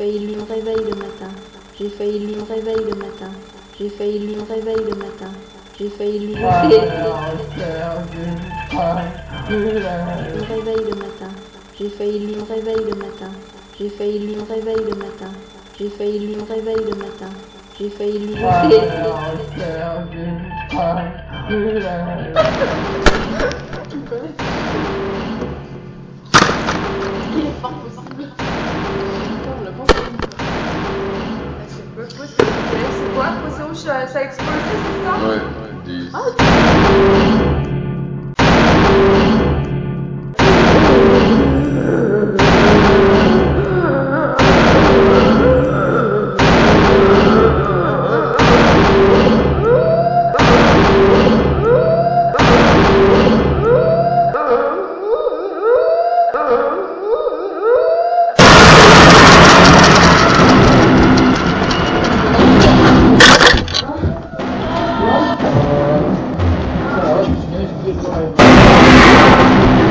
failli me réveiller le matin. J'ai failli me réveiller le matin. J'ai failli me réveiller le matin. J'ai failli me réveiller le matin. J'ai failli me réveiller le matin. J'ai failli me réveiller le matin. J'ai failli me réveiller le matin. J'ai failli me réveiller Il est fort possible. C'est quoi? Poisson rouge, ça a explosé, c'est ça? Ouais, des... Ouais.